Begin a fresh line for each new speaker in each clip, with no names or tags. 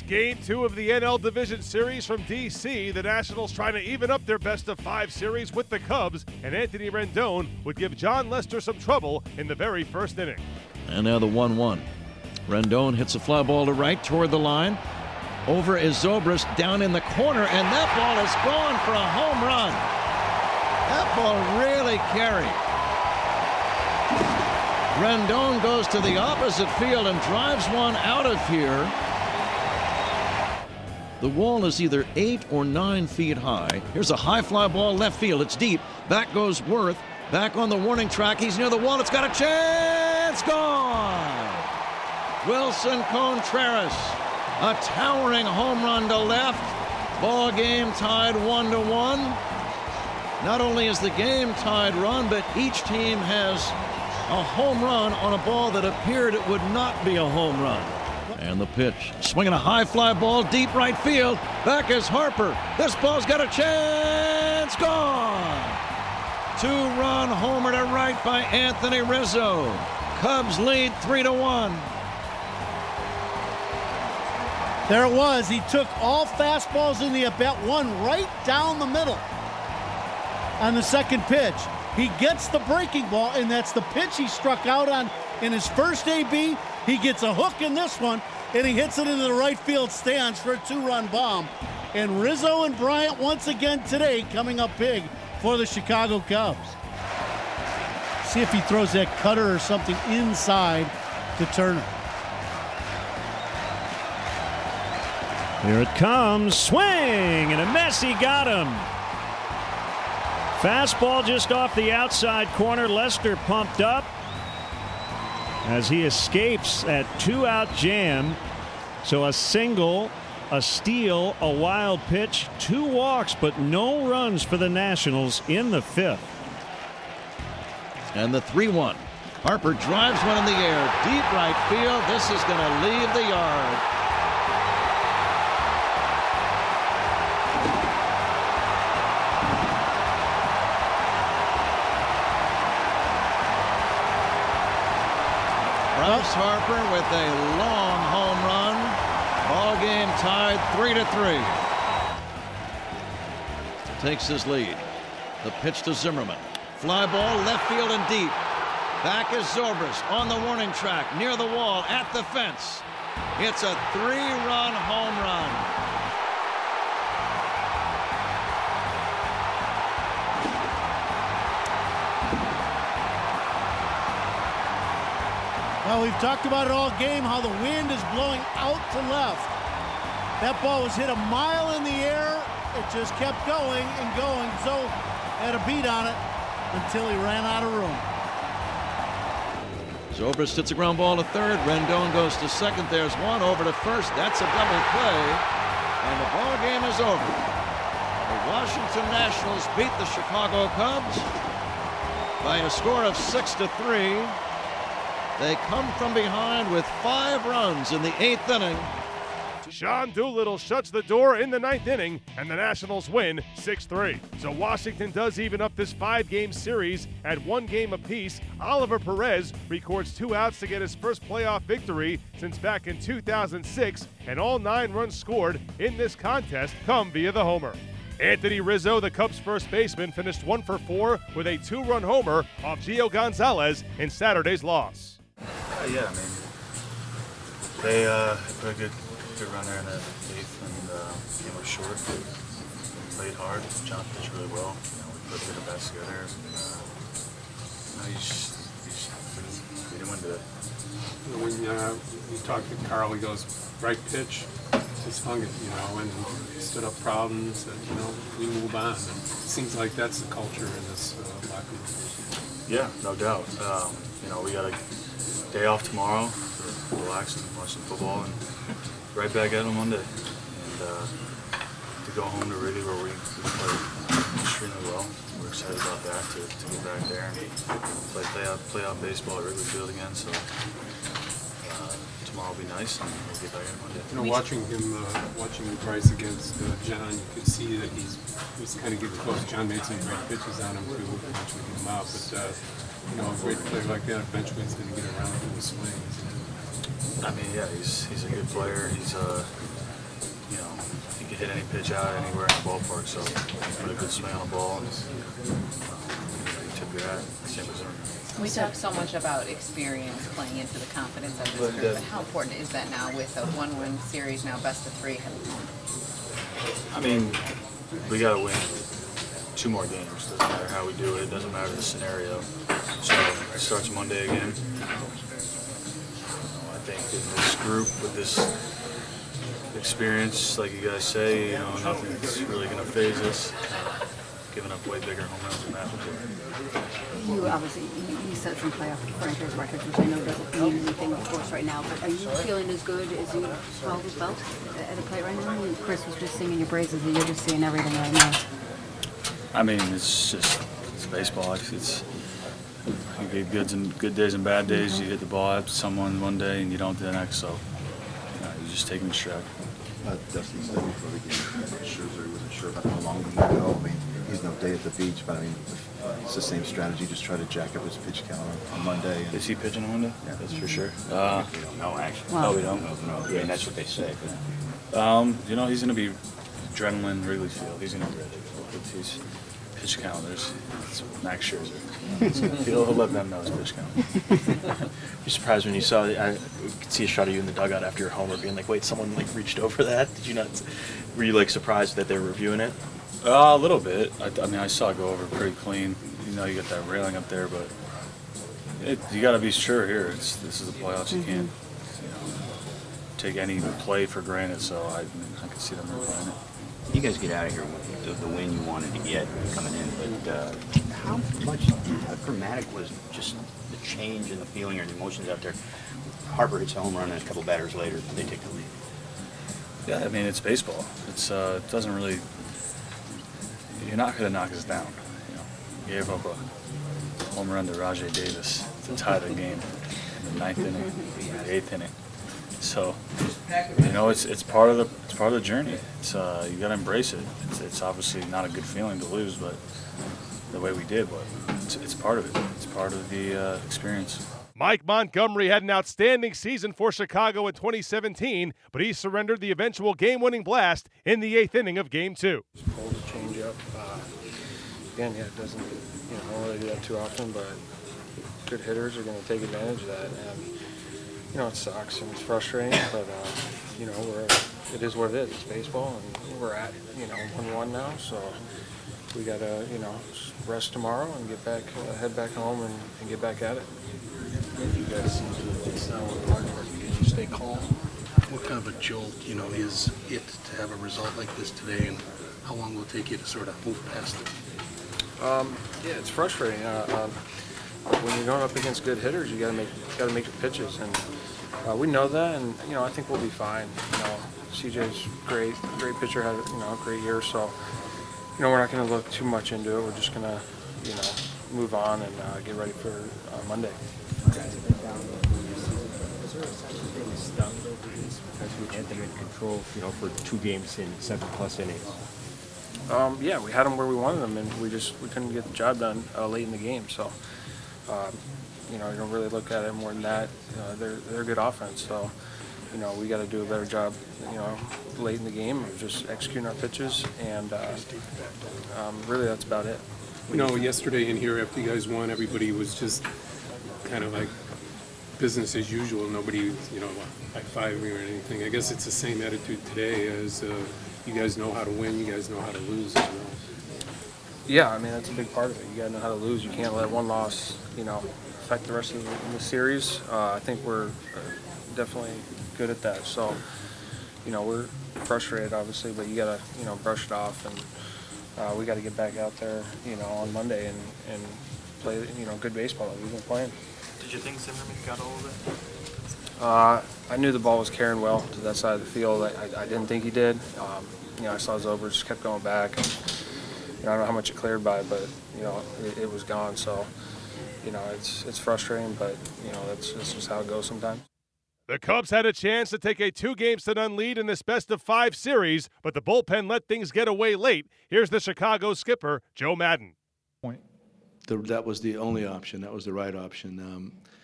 Game 2 of the NL Division Series from D.C. The Nationals trying to even up their best-of-5 series with the Cubs, and Anthony Rendon would give Jon Lester some trouble in the very first inning.
And now the 1-1. Rendon hits a fly ball to right toward the line. Over is Zobrist down in the corner, and that ball is gone for a home run. That ball really carried. Rendon goes to the opposite field and drives one out of here. The wall is either 8 or 9 feet high. Here's a high fly ball left field. It's deep. Back goes Worth. Back on the warning track. He's near the wall. It's got a chance. Gone. Wilson Contreras. A towering home run to left. Ball game tied 1-1. Not only is the game tied run, but each team has a home run on a ball that appeared it would not be a home run. And the pitch, swinging a high fly ball deep right field. Back is Harper. This ball's got a chance. Gone. 2-run homer to right by Anthony Rizzo. Cubs lead 3-1.
There it was. He took all fastballs in the at-bat, one right down the middle on the second pitch. He gets the breaking ball, and that's the pitch he struck out on in his first AB. He gets a hook in this one, and he hits it into the right field stands for a 2-run bomb. And Rizzo and Bryant once again today coming up big for the Chicago Cubs. See if he throws that cutter or something inside to Turner.
Here it comes. Swing and a miss. He got him. Fastball just off the outside corner. Lester pumped up as he escapes that 2-out jam. So a single, a steal, a wild pitch, 2 walks, but no runs for the Nationals in the 5th.
And the 3-1. Harper drives one in the air. Deep right field. This is going to leave the yard. Bryce Harper with a long home run. Ball game tied 3-3. Takes his lead. The pitch to Zimmerman. Fly ball left field and deep. Back is Zobrist on the warning track near the wall at the fence. It's a 3-run home run.
Well, we've talked about it all game, how the wind is blowing out to left. That ball was hit a mile in the air. It just kept going and going. Zoe had a beat on it until he ran out of room.
Zobrist hits a ground ball to third. Rendon goes to second. There's one over to first. That's a double play. And the ball game is over. The Washington Nationals beat the Chicago Cubs by a score of 6-3. They come from behind with 5 runs in the 8th inning.
Sean Doolittle shuts the door in the 9th inning, and the Nationals win 6-3. So Washington does even up this 5-game series at 1 game apiece. Oliver Perez records 2 outs to get his first playoff victory since back in 2006, and all 9 runs scored in this contest come via the homer. Anthony Rizzo, the Cubs' first baseman, finished 1 for 4 with a 2-run homer off Gio Gonzalez in Saturday's loss.
Yeah, I mean, they put a good run there in the 8th, and game was short. We played hard. John pitched really well. We put good bats together. We didn't win today.
When we talked to Carl, he goes, right pitch, just hung it, and stood up proud and said, we move on. And it seems like that's the culture in this locker room.
Yeah, no doubt. We got a day off tomorrow to relax and watch some football, and right back at it on Monday. And to go home to Wrigley, where we played extremely well. We're excited about that, to get back there and play playoff baseball at Wrigley Field again. So tomorrow will be nice, and we'll get back at it Monday.
Watching Bryce against John, you could see that he was kind of getting close. John made some great pitches on him too, eventually get him out. But a great player like that eventually is going to get around to the swing.
I mean, yeah, he's a good player. He's you know, he could hit any pitch out anywhere in the ballpark. So he put a good swing on the ball, and he took it at same as her.
We talk so much about experience playing into the confidence of this group, but how important is that now with a 1-win series, now best of 3 heading home?
I mean, we got to win 2 more games. Doesn't matter how we do it. Doesn't matter the scenario. So it starts Monday again. I think in this group with this experience, like you guys say, you know, nothing's really going to phase us. Giving up way bigger home runs than that would do.
You obviously you set some playoff franchise records, which I know doesn't mean anything, of course, right now. But are you feeling as good as you probably felt at the plate right now? I mean, Chris was just singing your praises, and you're just seeing everything right now.
I mean, it's baseball. It's you get good days and bad days. You hit the ball at someone one day and you don't the next. So you're just taking the stride.
Dustin said before the game, Scherzer wasn't sure about how long he would go. I mean, he's no day at the beach, but I mean, it's the same strategy. Just try to jack up his pitch count on Monday.
Is he pitching on Monday?
Yeah,
that's for sure.
We don't know actually.
Wow.
No, we don't.
No. I mean, that's what they say.
You know, he's going to be adrenaline Wrigley Field. He's going to be ready. He's pitch count. It's Max Scherzer. He'll let them know his pitch count.
You're surprised when you saw it. I could see a shot of you in the dugout after your homer, being like, "Wait, someone like reached over that." Did you not? Were you like surprised that they were reviewing it?
A little bit. I mean, I saw it go over pretty clean. You know, you got that railing up there, but you got to be sure here. This is the playoffs. You can't, take any play for granted. So I can see them replaying it.
You guys get out of here with the win you wanted to get coming in, but how dramatic was just the change in the feeling or the emotions out there? Harper hits a home run and a couple batters later, they take the lead.
Yeah, I mean, it's baseball. It doesn't really. You're not going to knock us down. You gave up a home run to Rajai Davis to tie the game in the 9th inning, the 8th inning. So, it's part of the journey. It's you got to embrace it. It's obviously not a good feeling to lose, but the way we did, but it's part of it. It's part of the experience.
Mike Montgomery had an outstanding season for Chicago in 2017, but he surrendered the eventual game-winning blast in the 8th inning of Game 2.
Hold the change up. Again, it doesn't, don't really do that too often, but good hitters are going to take advantage of that. And it sucks and it's frustrating, but it is what it is. It's baseball, and we're at 1-1 now, so we got to rest tomorrow and get back, head back home and get back at it.
You guys just now with Harper, can you stay calm? What kind of a jolt, is it to have a result like this today, and how long will it take you to sort of move past it?
Yeah, it's frustrating. When you're going up against good hitters, you got to make the pitches, and we know that, and I think we'll be fine. CJ's great pitcher, had a great year, so we're not going to look too much into it. We're just going to move on and get ready for Monday.
Is there a sense of being stunned over these because we had them in control, for 2 games in 7+ innings?
Yeah, we had them where we wanted them, and we couldn't get the job done late in the game. So, you don't really look at it more than that. They're a good offense, so we got to do a better job, late in the game of just executing our pitches, and really that's about it. Yesterday in here after you guys won, everybody was just kind of like business as usual. Nobody, high-fiving me or anything. I guess it's the same attitude today as you guys know how to win, you guys know how to lose as well. Yeah, I mean, that's a big part of it. You got to know how to lose. You can't let one loss, affect the rest of the series. I think we're definitely good at that. So, we're frustrated, obviously, but you got to, brush it off, and we got to get back out there, on Monday and play, good baseball that we've been playing.
Did you think Zimmerman got all of it?
I knew the ball was carrying well to that side of the field. I didn't think he did. I saw Zober just kept going back. And, I don't know how much it cleared by, but it was gone. So, it's frustrating, but that's just how it goes sometimes.
The Cubs had a chance to take a 2-0 lead in this best-of-5 series, but the bullpen let things get away late. Here's the Chicago skipper, Joe Maddon.
That was the only option. That was the right option.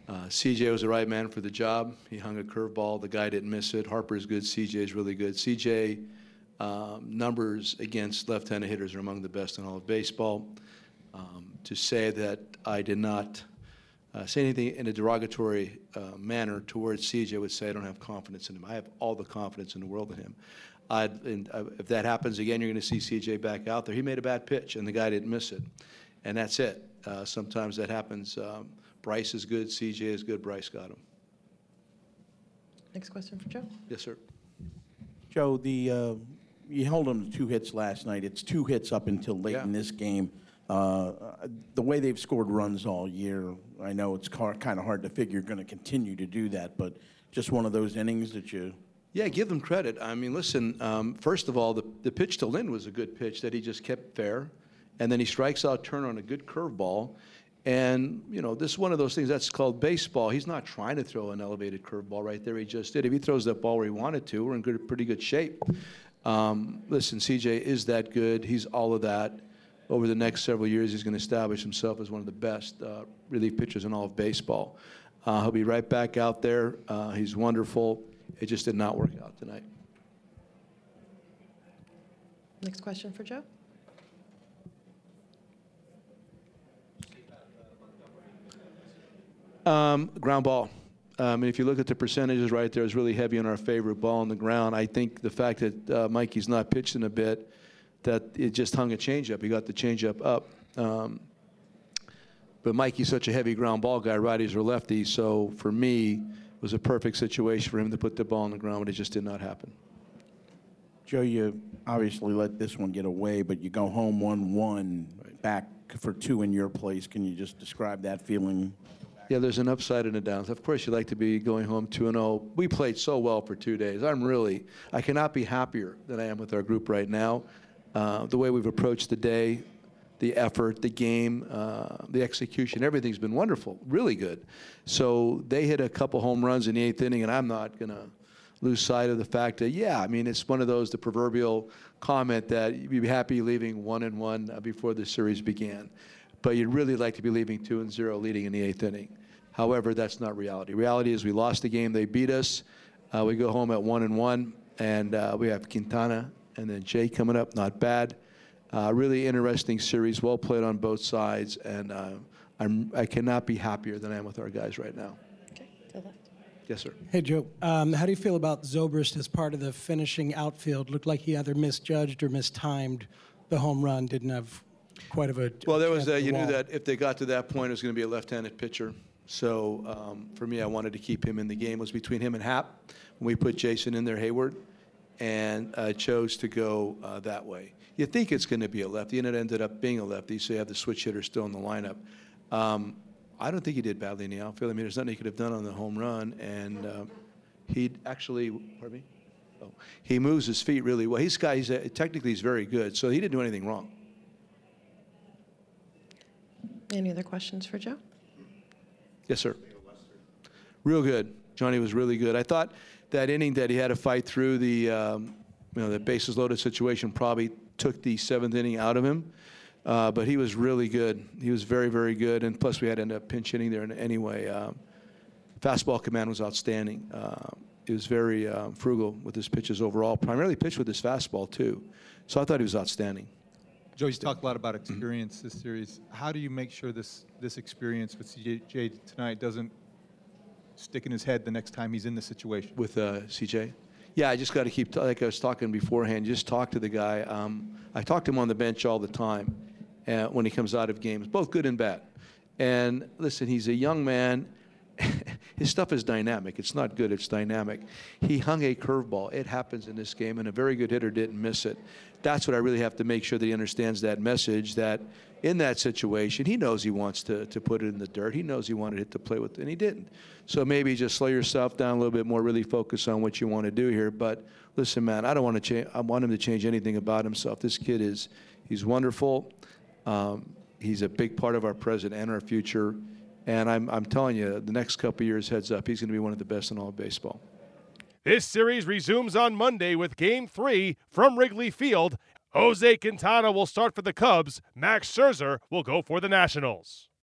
CJ was the right man for the job. He hung a curveball. The guy didn't miss it. Harper's good. CJ is really good. CJ numbers against left-handed hitters are among the best in all of baseball. To say that I did not say anything in a derogatory manner towards CJ would say I don't have confidence in him. I have all the confidence in the world in him. If that happens again, you're going to see CJ back out there. He made a bad pitch, and the guy didn't miss it. And that's it. Sometimes that happens. Bryce is good. CJ is good. Bryce got him.
Next question for Joe.
Yes, sir.
Joe, you held him to 2 hits last night. It's 2 hits up until late in this game. The way they've scored runs all year, I know it's kind of hard to figure you're going to continue to do that, but just one of those innings that you...
Yeah, give them credit. I mean, listen, first of all, the pitch to Lynn was a good pitch that he just kept fair, and then he strikes out Turner on a good curveball. And, you know, this is one of those things that's called baseball. He's not trying to throw an elevated curveball right there. He just did. If he throws that ball where he wanted to, we're in pretty good shape. Listen, CJ is that good. He's all of that. Over the next several years, he's going to establish himself as one of the best relief pitchers in all of baseball. He'll be right back out there. He's wonderful. It just did not work out tonight.
Next question for Joe.
Ground ball. If you look at the percentages right there, it's really heavy on our favorite ball on the ground. I think the fact that Mikey's not pitched in a bit, that it just hung a changeup. He got the changeup up. But Mikey's such a heavy ground ball guy, righties or lefties, so for me, it was a perfect situation for him to put the ball on the ground, but it just did not happen.
Joe, you obviously let this one get away, but you go home 1-1, back for 2 in your place. Can you just describe that feeling?
Yeah, there's an upside and a downside. Of course, you like to be going home 2-0. We played so well for 2 days. I cannot be happier than I am with our group right now. The way we've approached the day, the effort, the game, the execution, everything's been wonderful, really good. So they hit a couple home runs in the 8th inning, and I'm not going to lose sight of the fact that, yeah, I mean, it's one of those, the proverbial comment that you'd be happy leaving 1-1 before the series began. But you'd really like to be leaving 2-0 leading in the 8th inning. However, that's not reality. Reality is we lost the game. They beat us. We go home at 1-1, and we have Quintana and then Jay coming up. Not bad. Really interesting series. Well played on both sides, and I cannot be happier than I am with our guys right now.
Okay, to the left.
Yes, sir.
Hey, Joe. How do you feel about Zobrist as part of the finishing outfield? Looked like he either misjudged or mistimed the home run. Didn't have quite of a...
Well, there was you knew that if they got to that point, it was going to be a left-handed pitcher. So for me, I wanted to keep him in the game. It was between him and Happ when we put Jason in there, Hayward, and chose to go that way. You think it's going to be a lefty, and it ended up being a lefty, so you have the switch hitter still in the lineup. I don't think he did badly in the outfield. I mean, there's nothing he could have done on the home run, and he actually, pardon me? Oh, he moves his feet really well. Technically he's very good, so he didn't do anything wrong.
Any other questions for Joe?
Yes, sir. Real good. Johnny was really good. I thought that inning that he had to fight through the bases loaded situation probably took the 7th inning out of him. But he was really good. He was very, very good. And plus we had to end up pinch hitting there anyway. Fastball command was outstanding. He was very frugal with his pitches overall. Primarily pitched with his fastball too. So I thought he was outstanding.
Joe, you talked a lot about experience this series. How do you make sure this experience with CJ tonight doesn't stick in his head the next time he's in the situation?
With CJ? Yeah, I just got to keep, like I was talking beforehand, just talk to the guy. I talk to him on the bench all the time when he comes out of games, both good and bad. And listen, he's a young man. His stuff is dynamic. It's not good, it's dynamic. He hung a curveball. It happens in this game, and a very good hitter didn't miss it. That's what I really have to make sure that he understands, that message, that in that situation, he knows he wants to put it in the dirt. He knows he wanted it to play with, and he didn't. So maybe just slow yourself down a little bit more, really focus on what you want to do here. But listen, man, I don't want to change. I want him to change anything about himself. This kid he's wonderful. He's a big part of our present and our future. And I'm telling you, the next couple of years, heads up, he's going to be one of the best in all of baseball.
This series resumes on Monday with Game 3 from Wrigley Field. Jose Quintana will start for the Cubs. Max Scherzer will go for the Nationals.